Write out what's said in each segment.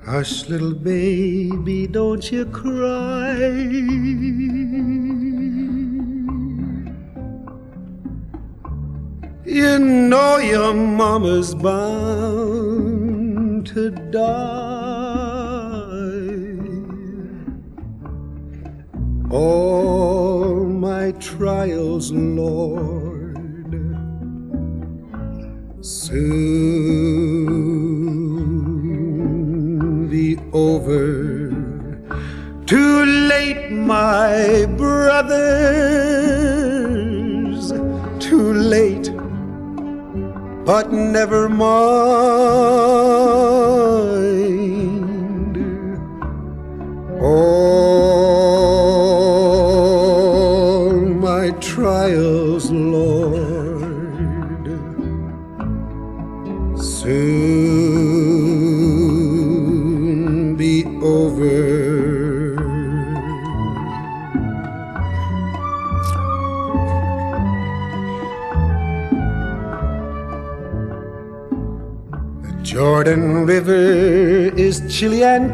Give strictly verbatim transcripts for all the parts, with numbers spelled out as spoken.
Hush, little baby, don't you cry. You know your mama's bound to die. All my trials, Lord, soon be over. Too late, my brothers, too late. But never mind. All my trials, Lord, soon be over. Jordan River is chilly and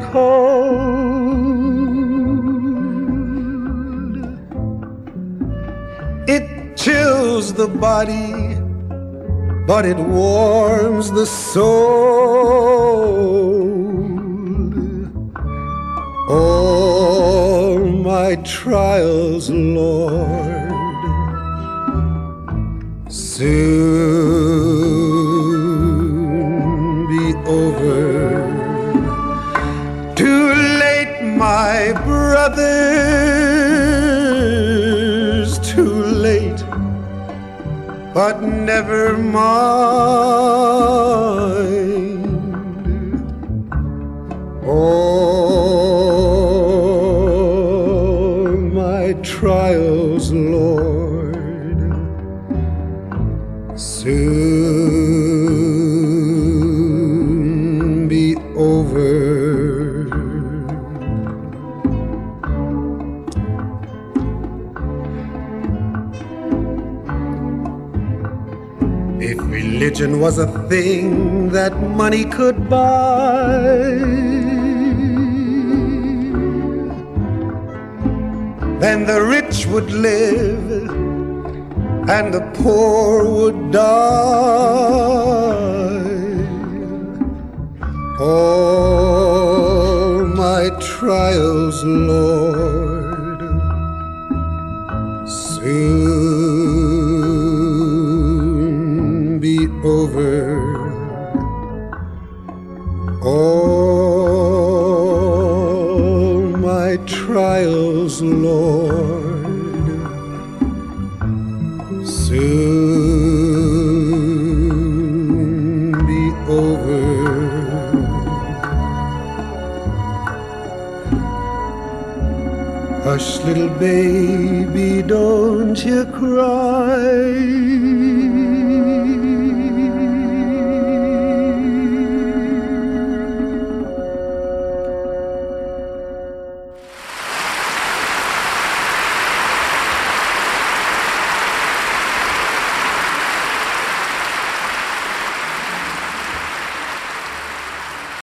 cold. It chills the body, but it warms the soul. All my trials, Lord, soon over. Too late, my brothers, too late. But never mind. All my trials, Lord, soon be over. If religion was a thing that money could buy, then the rich would live and the poor would die. All my trials, Lord, soon be over. All my trials, Lord, soon be over. Hush, little baby, don't you cry.